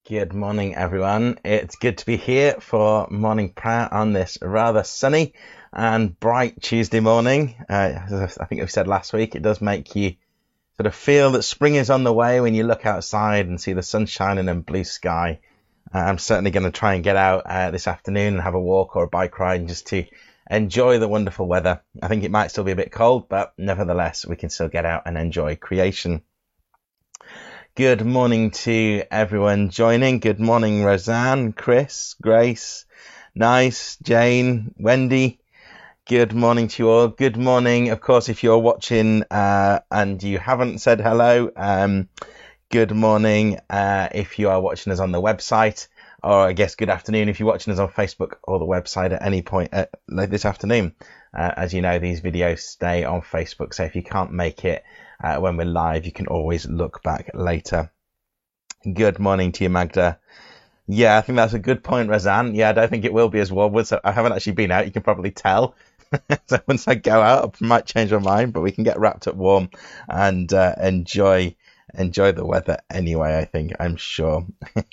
Good morning, everyone. It's good to be here for morning prayer on this rather sunny and bright Tuesday morning. As I think we said last week, it does make you sort of feel that spring is on the way when you look outside and see the sun shining and blue sky. I'm certainly going to try and get out this afternoon and have a walk or a bike ride just to enjoy the wonderful weather. I think it might still be a bit cold, but nevertheless, we can still get out and enjoy creation. Good morning to everyone joining. Good morning, Roseanne, Chris, Grace, Nice, Jane, Wendy. Good morning to you all. Good morning, of course, if you're watching and you haven't said hello. Good morning if you are watching us on the website, or I guess good afternoon if you're watching us on Facebook or the website at any point like this afternoon. As you know, these videos stay on Facebook, so if you can't make it when we're live, you can always look back later. Good morning to you, Magda. Yeah, I think that's a good point, Razan. Yeah, I don't think it will be as warm. So I haven't actually been out. You can probably tell. So once I go out, I might change my mind, but we can get wrapped up warm and enjoy the weather anyway. I think, I'm sure.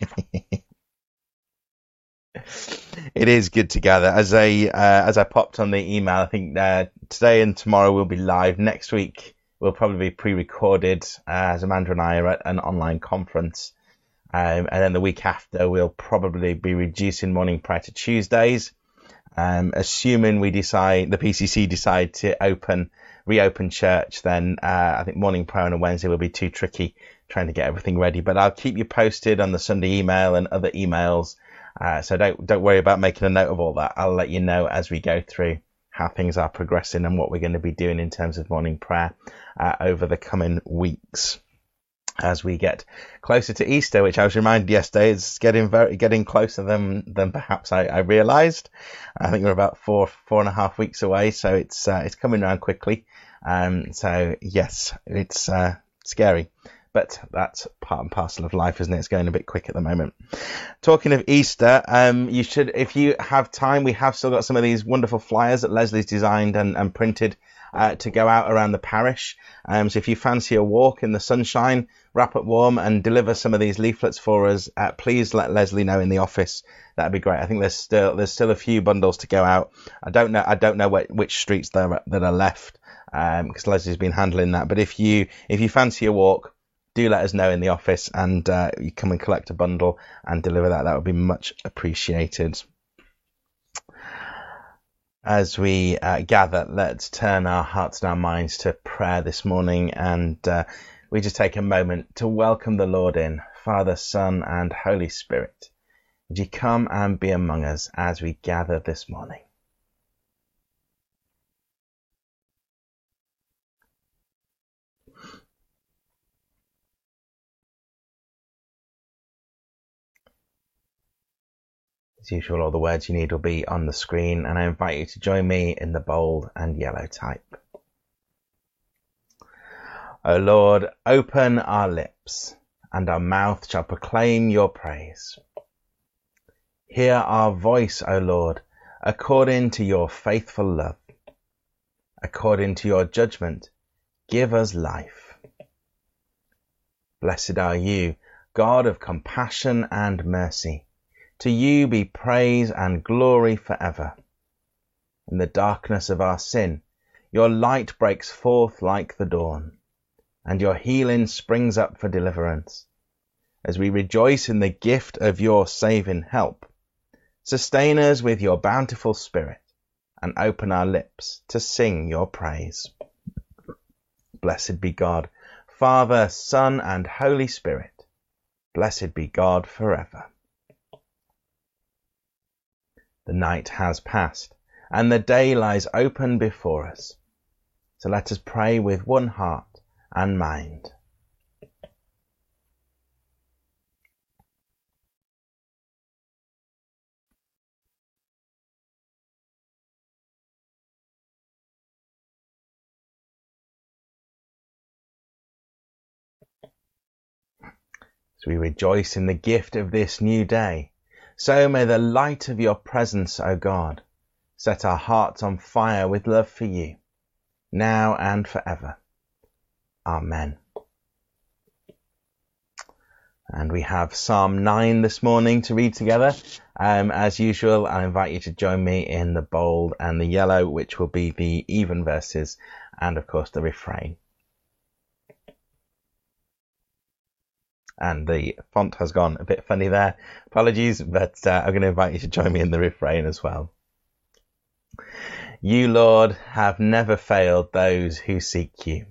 It is good to gather. As I popped on the email, I think today and tomorrow we'll be live. Next week we'll probably be pre-recorded as Amanda and I are at an online conference. And then the week after, we'll probably be reducing morning prayer to Tuesdays. Assuming the PCC decide to reopen church, then I think morning prayer on a Wednesday will be too tricky trying to get everything ready. But I'll keep you posted on the Sunday email and other emails. So don't worry about making a note of all that. I'll let you know as we go through how things are progressing and what we're going to be doing in terms of morning prayer over the coming weeks as we get closer to Easter, which I was reminded yesterday is getting closer than perhaps I realised. I think we're about four and a half weeks away, so it's coming around quickly. So yes, it's scary. But that's part and parcel of life, isn't it? It's going a bit quick at the moment. Talking of Easter, you should, if you have time, we have still got some of these wonderful flyers that Leslie's designed and printed to go out around the parish. So if you fancy a walk in the sunshine, wrap up warm and deliver some of these leaflets for us, please let Leslie know in the office. That'd be great. I think there's still a few bundles to go out. I don't know which streets that are left because Leslie's been handling that. But if you fancy a walk, do let us know in the office and you come and collect a bundle and deliver that. That would be much appreciated. As we gather, let's turn our hearts and our minds to prayer this morning, and we just take a moment to welcome the Lord in. Father, Son, and Holy Spirit, would you come and be among us as we gather this morning? As usual, all the words you need will be on the screen, and I invite you to join me in the bold and yellow type. O Lord, open our lips, and our mouth shall proclaim your praise. Hear our voice, O Lord, according to your faithful love. According to your judgment, give us life. Blessed are you, God of compassion and mercy. To you be praise and glory forever. In the darkness of our sin, your light breaks forth like the dawn, and your healing springs up for deliverance. As we rejoice in the gift of your saving help, sustain us with your bountiful spirit, and open our lips to sing your praise. Blessed be God, Father, Son, and Holy Spirit. Blessed be God forever. The night has passed, and the day lies open before us. So let us pray with one heart and mind. As we rejoice in the gift of this new day, so may the light of your presence, O God, set our hearts on fire with love for you, now and forever. Amen. And we have Psalm 9 this morning to read together. As usual, I invite you to join me in the bold and the yellow, which will be the even verses, and of course the refrain. And the font has gone a bit funny there. Apologies, but I'm going to invite you to join me in the refrain as well. You, Lord, have never failed those who seek you.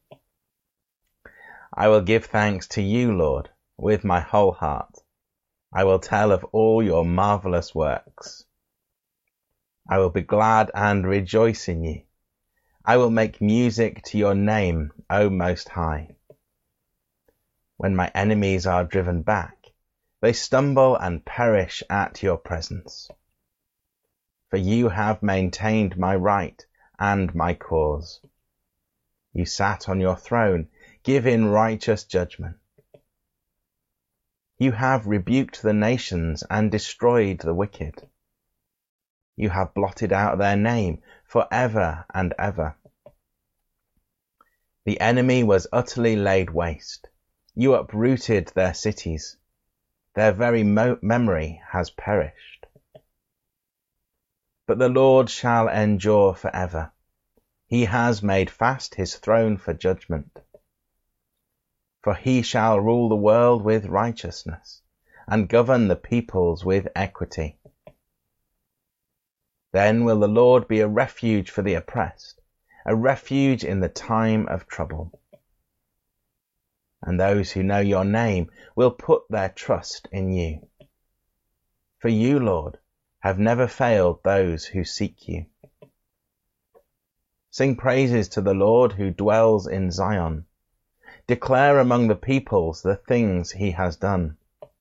I will give thanks to you, Lord, with my whole heart. I will tell of all your marvelous works. I will be glad and rejoice in you. I will make music to your name, O Most High. When my enemies are driven back, they stumble and perish at your presence. For you have maintained my right and my cause. You sat on your throne, giving righteous judgment. You have rebuked the nations and destroyed the wicked. You have blotted out their name forever and ever. The enemy was utterly laid waste. You uprooted their cities. Their very memory has perished. But the Lord shall endure forever. He has made fast his throne for judgment. For he shall rule the world with righteousness and govern the peoples with equity. Then will the Lord be a refuge for the oppressed, a refuge in the time of trouble. And those who know your name will put their trust in you. For you, Lord, have never failed those who seek you. Sing praises to the Lord who dwells in Zion. Declare among the peoples the things he has done.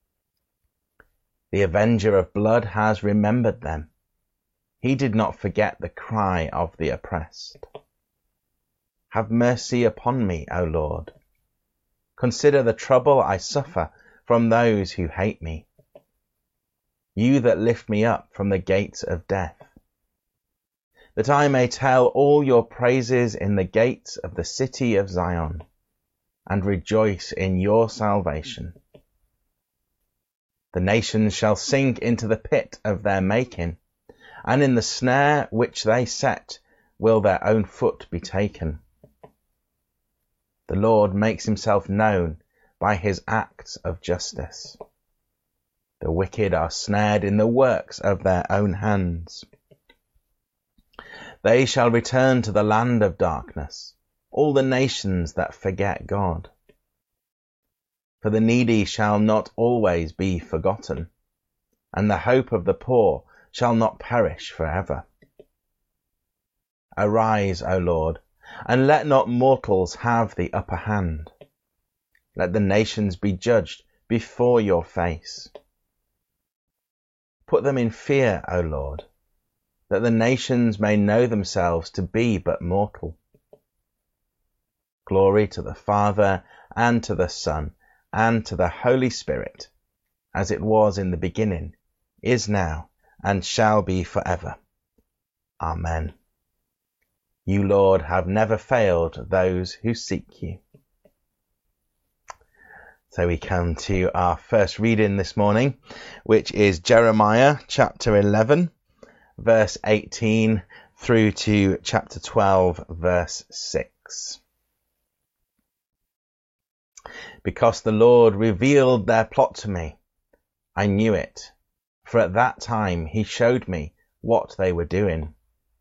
The avenger of blood has remembered them. He did not forget the cry of the oppressed. Have mercy upon me, O Lord. Consider the trouble I suffer from those who hate me. You that lift me up from the gates of death, that I may tell all your praises in the gates of the city of Zion, and rejoice in your salvation. The nations shall sink into the pit of their making, and in the snare which they set will their own foot be taken. The Lord makes himself known by his acts of justice. The wicked are snared in the works of their own hands. They shall return to the land of darkness, all the nations that forget God. For the needy shall not always be forgotten, and the hope of the poor shall not perish forever. Arise, O Lord, and let not mortals have the upper hand. Let the nations be judged before your face. Put them in fear, O Lord, that the nations may know themselves to be but mortal. Glory to the Father, and to the Son, and to the Holy Spirit, as it was in the beginning, is now, and shall be forever. Amen. You, Lord, have never failed those who seek you. So we come to our first reading this morning, which is Jeremiah chapter 11, verse 18 through to chapter 12, verse 6. Because the Lord revealed their plot to me, I knew it, for at that time he showed me what they were doing.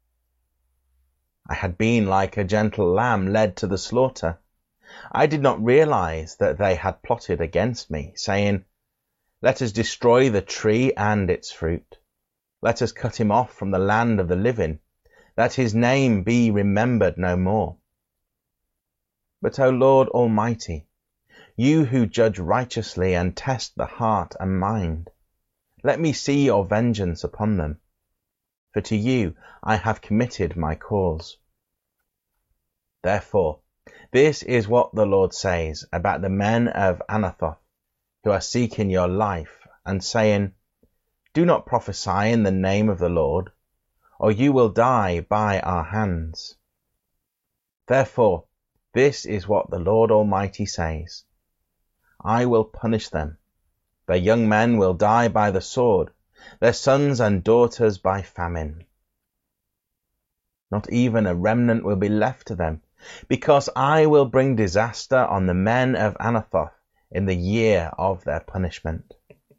I had been like a gentle lamb led to the slaughter. I did not realize that they had plotted against me, saying, Let us destroy the tree and its fruit. Let us cut him off from the land of the living, that his name be remembered no more. But, O Lord Almighty, you who judge righteously and test the heart and mind, let me see your vengeance upon them, for to you I have committed my cause. Therefore, this is what the Lord says about the men of Anathoth, who are seeking your life, and saying, Do not prophesy in the name of the Lord, or you will die by our hands. Therefore, this is what the Lord Almighty says. I will punish them. Their young men will die by the sword, their sons and daughters by famine. Not even a remnant will be left to them, because I will bring disaster on the men of Anathoth in the year of their punishment.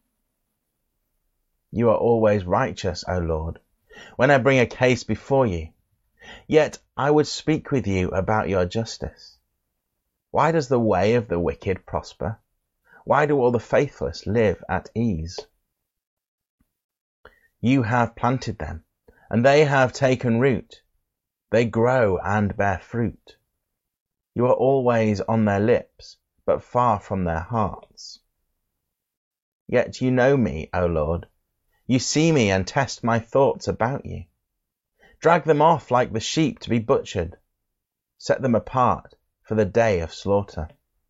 You are always righteous, O Lord, when I bring a case before you. Yet I would speak with you about your justice. Why does the way of the wicked prosper? Why do all the faithless live at ease? You have planted them, and they have taken root. They grow and bear fruit. You are always on their lips, but far from their hearts. Yet you know me, O Lord. You see me and test my thoughts about you. Drag them off like the sheep to be butchered. Set them apart for the day of slaughter.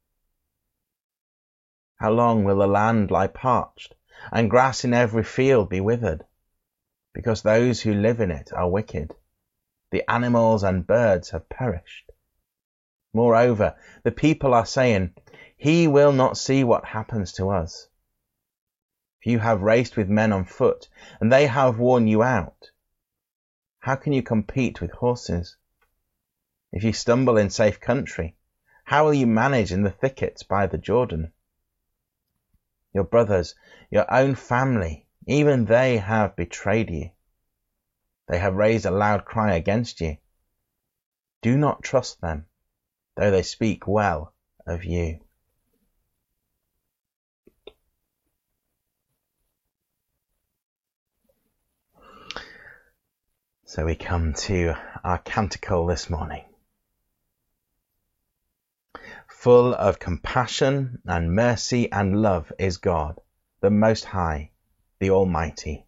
How long will the land lie parched, and grass in every field be withered? Because those who live in it are wicked. The animals and birds have perished. Moreover, the people are saying, he will not see what happens to us. If you have raced with men on foot, and they have worn you out, how can you compete with horses? If you stumble in safe country, how will you manage in the thickets by the Jordan? Your brothers, your own family, even they have betrayed you. They have raised a loud cry against you. Do not trust them, though they speak well of you. So we come to our canticle this morning. Full of compassion and mercy and love is God, the Most High, the Almighty.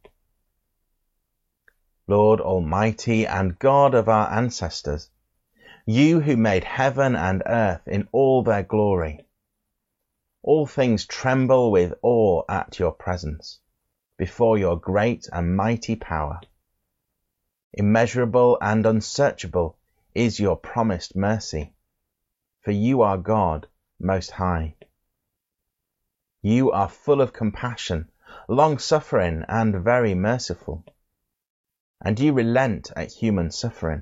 Lord Almighty and God of our ancestors, you who made heaven and earth in all their glory. All things tremble with awe at your presence, before your great and mighty power. Immeasurable and unsearchable is your promised mercy, for you are God Most High. You are full of compassion, long-suffering and very merciful, and you relent at human suffering.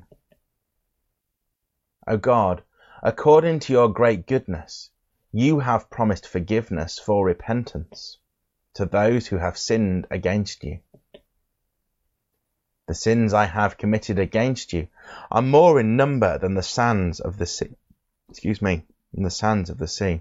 O God, according to your great goodness, you have promised forgiveness for repentance to those who have sinned against you. The sins I have committed against you are more in number than the sands of the sea. Than the sands of the sea.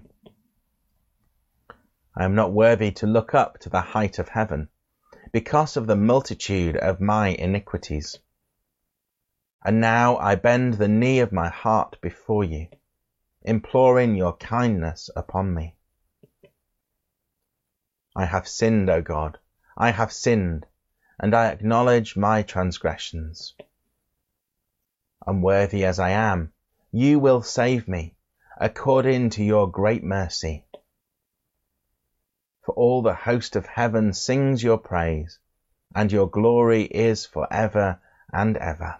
I am not worthy to look up to the height of heaven, because of the multitude of my iniquities. And now I bend the knee of my heart before you, imploring your kindness upon me. I have sinned, O God, I have sinned, and I acknowledge my transgressions. Unworthy as I am, you will save me, according to your great mercy. For all the host of heaven sings your praise, and your glory is forever and ever.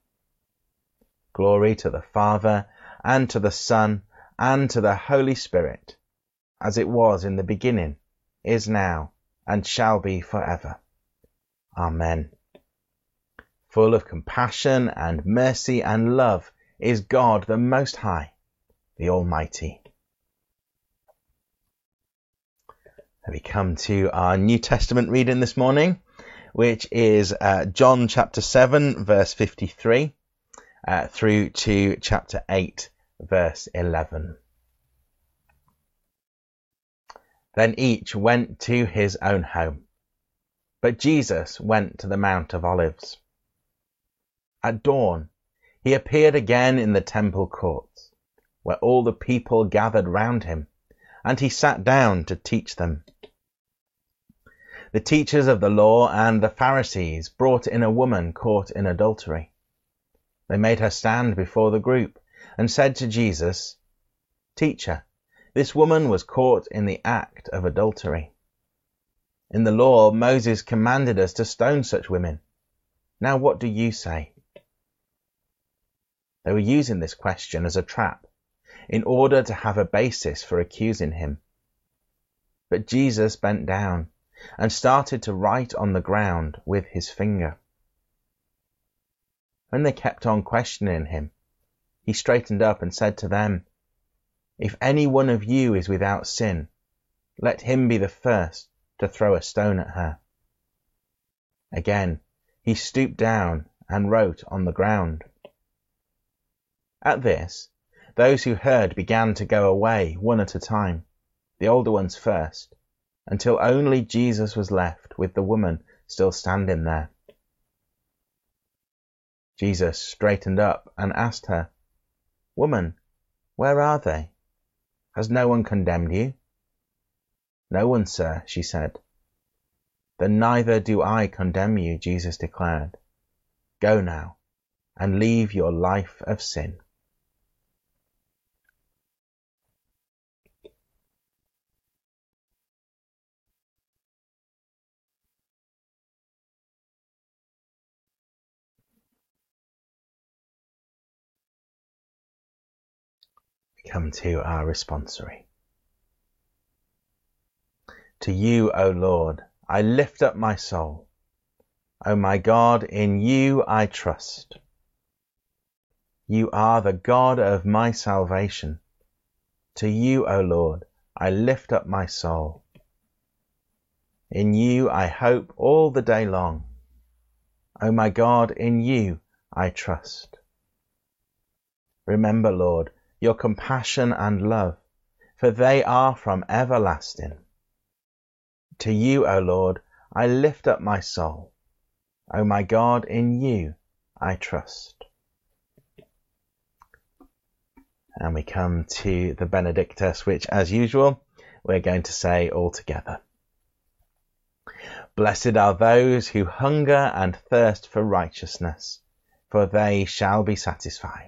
Glory to the Father, and to the Son, and to the Holy Spirit, as it was in the beginning, is now, and shall be forever. Amen. Full of compassion and mercy and love is God the Most High, the Almighty. We come to our New Testament reading this morning, which is John chapter 7, verse 53, through to chapter 8, verse 11. Then each went to his own home, but Jesus went to the Mount of Olives. At dawn, he appeared again in the temple courts, where all the people gathered round him, and he sat down to teach them. The teachers of the law and the Pharisees brought in a woman caught in adultery. They made her stand before the group and said to Jesus, "Teacher, this woman was caught in the act of adultery. In the law, Moses commanded us to stone such women. Now what do you say?" They were using this question as a trap, in order to have a basis for accusing him. But Jesus bent down and started to write on the ground with his finger. When they kept on questioning him, he straightened up and said to them, "If any one of you is without sin, let him be the first to throw a stone at her." Again, he stooped down and wrote on the ground. At this, those who heard began to go away one at a time, the older ones first, until only Jesus was left with the woman still standing there. Jesus straightened up and asked her, "Woman, where are they? Has no one condemned you?" "No one, sir," she said. "Then neither do I condemn you," Jesus declared. "Go now and leave your life of sin." We come to our responsory. To you, O Lord, I lift up my soul. O my God, in you I trust. You are the God of my salvation. To you, O Lord, I lift up my soul. In you I hope all the day long. O my God, in you I trust. Remember, Lord, your compassion and love, for they are from everlasting. To you, O Lord, I lift up my soul. O my God, in you I trust. And we come to the Benedictus, which, as usual, we're going to say all together. Blessed are those who hunger and thirst for righteousness, for they shall be satisfied.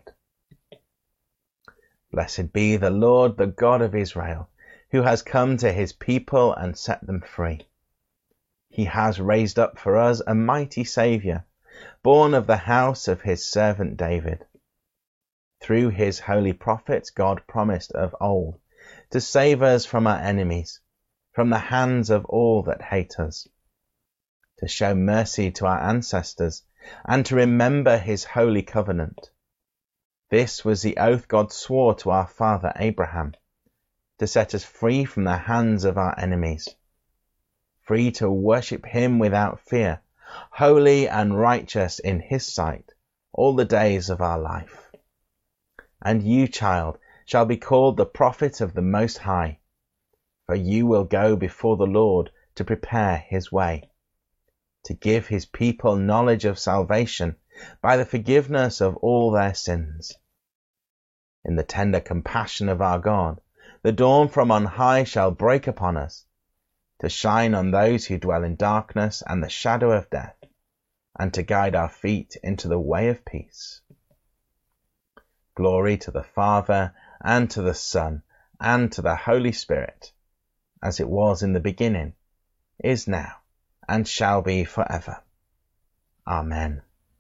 Blessed be the Lord, the God of Israel, who has come to his people and set them free. He has raised up for us a mighty Saviour, born of the house of his servant David. Through his holy prophets God promised of old to save us from our enemies, from the hands of all that hate us, to show mercy to our ancestors, and to remember his holy covenant. This was the oath God swore to our father Abraham, to set us free from the hands of our enemies, free to worship him without fear, holy and righteous in his sight all the days of our life. And you, child, shall be called the prophet of the Most High, for you will go before the Lord to prepare his way, to give his people knowledge of salvation by the forgiveness of all their sins. In the tender compassion of our God, the dawn from on high shall break upon us, to shine on those who dwell in darkness and the shadow of death, and to guide our feet into the way of peace. Glory to the Father, and to the Son, and to the Holy Spirit, as it was in the beginning, is now, and shall be forever. Amen.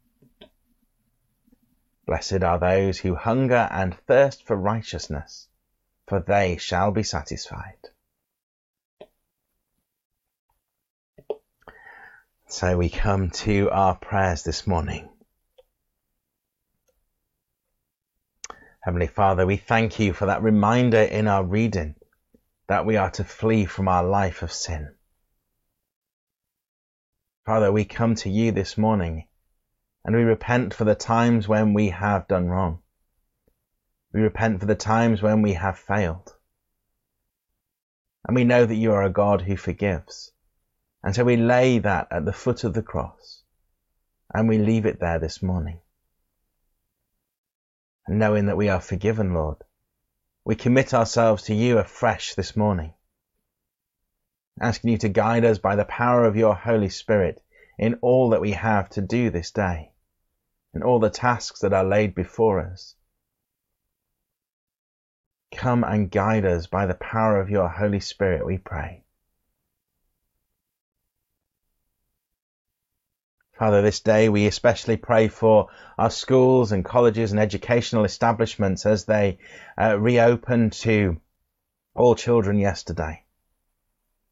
Blessed are those who hunger and thirst for righteousness, for they shall be satisfied. So we come to our prayers this morning. Heavenly Father, we thank you for that reminder in our reading that we are to flee from our life of sin. Father, we come to you this morning and we repent for the times when we have done wrong. We repent for the times when we have failed. And we know that you are a God who forgives. And so we lay that at the foot of the cross and we leave it there this morning. And knowing that we are forgiven, Lord, we commit ourselves to you afresh this morning, asking you to guide us by the power of your Holy Spirit in all that we have to do this day, in all the tasks that are laid before us. Come and guide us by the power of your Holy Spirit, we pray. Father, this day we especially pray for our schools and colleges and educational establishments as they reopened to all children yesterday.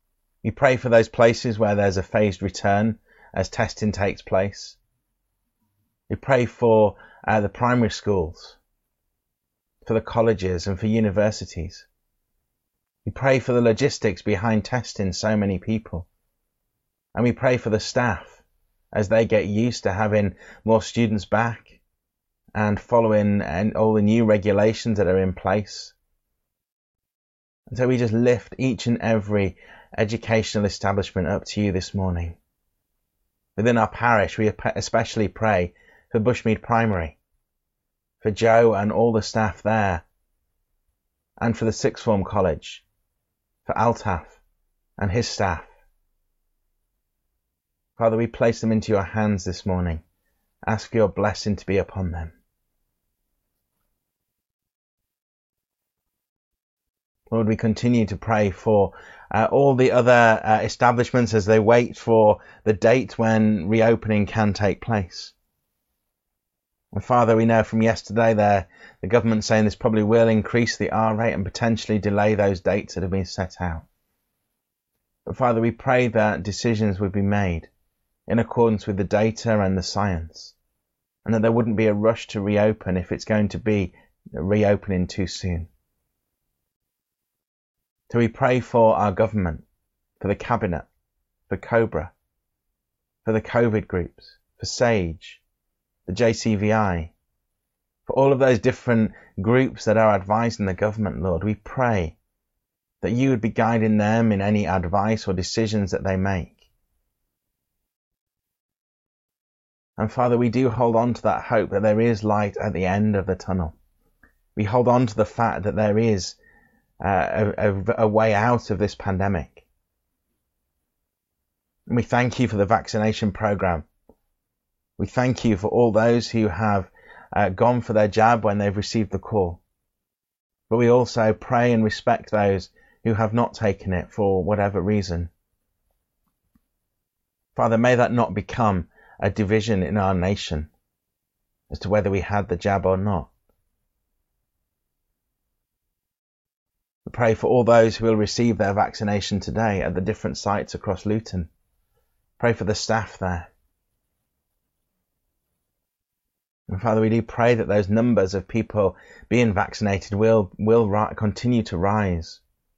We pray for those places where there's a phased return as testing takes place. We pray for the primary schools, for the colleges and for universities. We pray for the logistics behind testing so many people. And we pray for the staff as they get used to having more students back and following and all the new regulations that are in place. And so we just lift each and every educational establishment up to you this morning. Within our parish, we especially pray for Bushmead Primary, for Joe and all the staff there, and for the Sixth Form College, for Altaf and his staff. Father, we place them into your hands this morning. Ask for your blessing to be upon them. Lord, we continue to pray for all the other establishments as they wait for the date when reopening can take place. And Father, we know from yesterday the government saying this probably will increase the R rate and potentially delay those dates that have been set out. But Father, we pray that decisions would be made in accordance with the data and the science, and that there wouldn't be a rush to reopen if it's going to be reopening too soon. So we pray for our government, for the Cabinet, for Cobra, for the COVID groups, for SAGE, the JCVI, for all of those different groups that are advising the government, Lord. We pray that you would be guiding them in any advice or decisions that they make. And Father, we do hold on to that hope that there is light at the end of the tunnel. We hold on to the fact that there is a way out of this pandemic. And we thank you for the vaccination program. We thank you for all those who have gone for their jab when they've received the call. But we also pray and respect those who have not taken it for whatever reason. Father, may that not become a division in our nation as to whether we had the jab or not. We pray for all those who will receive their vaccination today at the different sites across Luton. Pray for the staff there. And Father, we do pray that those numbers of people being vaccinated will continue to rise.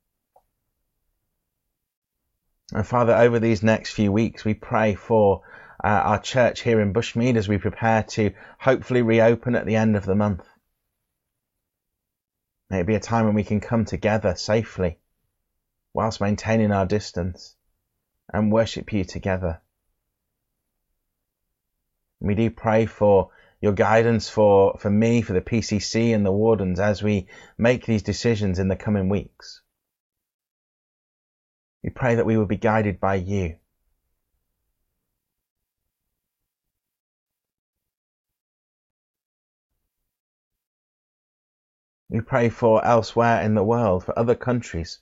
And Father, over these next few weeks, we pray for our church here in Bushmead as we prepare to hopefully reopen at the end of the month. May it be a time when we can come together safely whilst maintaining our distance and worship you together. We do pray for your guidance for me, for the PCC and the wardens as we make these decisions in the coming weeks. We pray that we will be guided by you. We pray for elsewhere in the world, for other countries.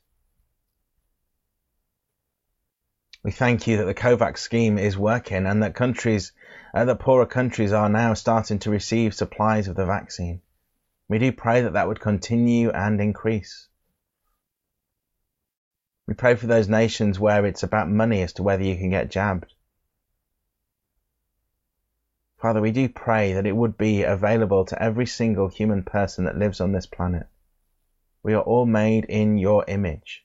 We thank you that the COVAX scheme is working and that that poorer countries are now starting to receive supplies of the vaccine. We do pray that that would continue and increase. We pray for those nations where it's about money as to whether you can get jabbed. Father, we do pray that it would be available to every single human person that lives on this planet. We are all made in your image.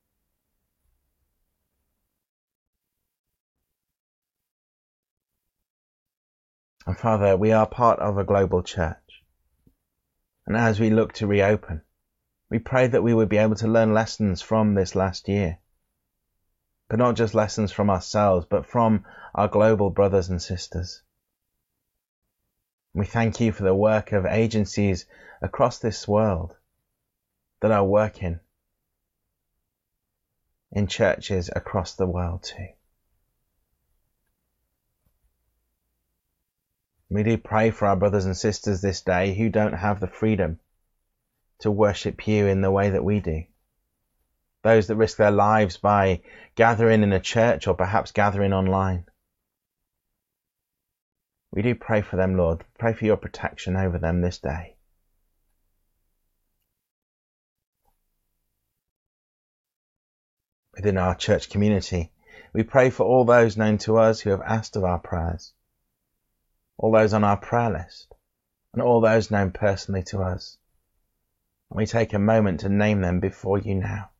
And Father, we are part of a global church. And as we look to reopen, we pray that we would be able to learn lessons from this last year. But not just lessons from ourselves, but from our global brothers and sisters. We thank you for the work of agencies across this world that are working in churches across the world too. We do pray for our brothers and sisters this day who don't have the freedom to worship you in the way that we do. Those that risk their lives by gathering in a church or perhaps gathering online. We do pray for them, Lord. Pray for your protection over them this day. within our church community. We pray for all those known to us who have asked of our prayers, all those on our prayer list, and all those known personally to us. And we take a moment to name them before you now.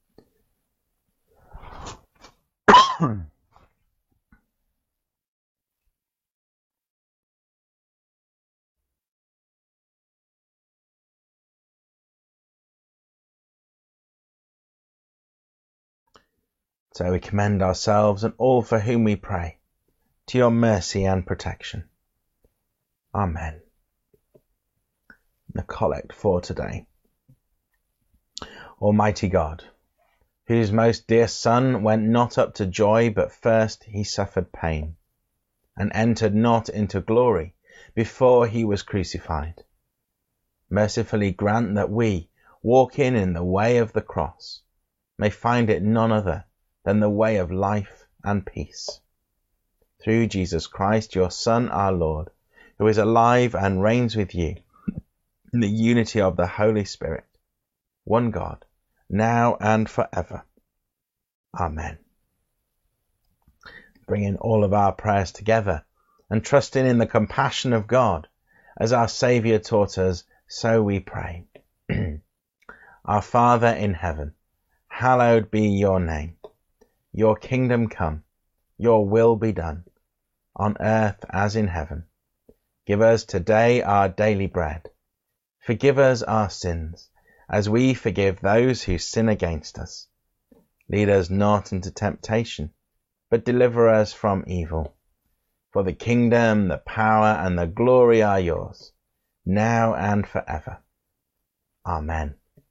So we commend ourselves and all for whom we pray to your mercy and protection. Amen. The collect for today. Almighty God, whose most dear Son went not up to joy, but first he suffered pain, and entered not into glory before he was crucified, mercifully grant that we, walking in the way of the cross, may find it none other than the way of life and peace. Through Jesus Christ, your Son, our Lord, who is alive and reigns with you in the unity of the Holy Spirit, one God, now and forever. Amen. Bringing all of our prayers together and trusting in the compassion of God, as our Saviour taught us, so we pray. Our Father in heaven, hallowed be your name. Your kingdom come, your will be done, on earth as in heaven. Give us today our daily bread. Forgive us our sins, as we forgive those who sin against us. Lead us not into temptation, but deliver us from evil. For the kingdom, the power, and the glory are yours, now and forever. Amen.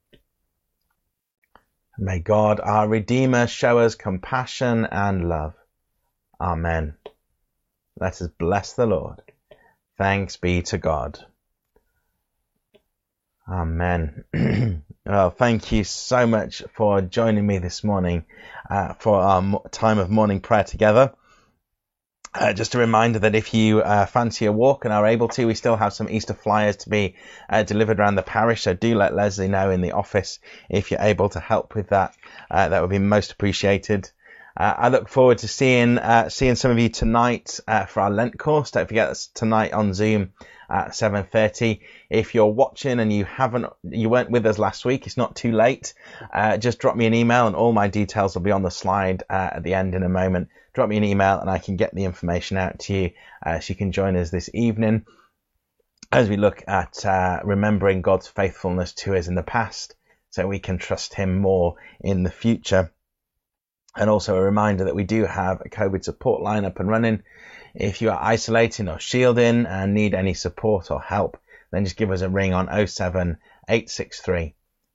May God, our Redeemer, show us compassion and love. Amen. Let us bless the Lord. Thanks be to God. Amen. Well, thank you so much for joining me this morning for our time of morning prayer together. Just a reminder that if you fancy a walk and are able to, we still have some Easter flyers to be delivered around the parish. So do let Leslie know in the office if you're able to help with that. That would be most appreciated. I look forward to seeing some of you tonight for our Lent course. Don't forget that's tonight on Zoom at 7:30. If you're watching and you weren't with us last week, it's not too late. Just drop me an email and all my details will be on the slide at the end in a moment. Drop me an email and I can get the information out to you so you can join us this evening as we look at remembering God's faithfulness to us in the past so we can trust him more in the future. And also a reminder that we do have a COVID support line up and running. If you are isolating or shielding and need any support or help, then just give us a ring on 07 863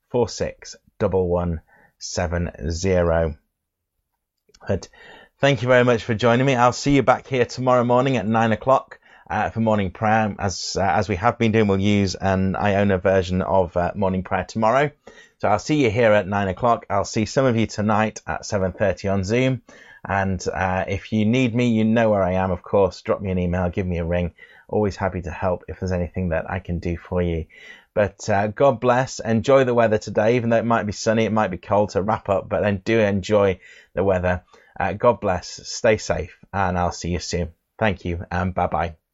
461170. But thank you very much for joining me. I'll see you back here tomorrow morning at 9 o'clock for morning prayer. As we have been doing, we'll use an Iona version of morning prayer tomorrow. So I'll see you here at 9 o'clock. I'll see some of you tonight at 7:30 on Zoom. And if you need me, you know where I am, of course. Drop me an email, give me a ring. Always happy to help if there's anything that I can do for you. But God bless. Enjoy the weather today, even though it might be sunny, it might be cold to wrap up, but then do enjoy the weather. God bless. Stay safe, and I'll see you soon. Thank you, and bye-bye.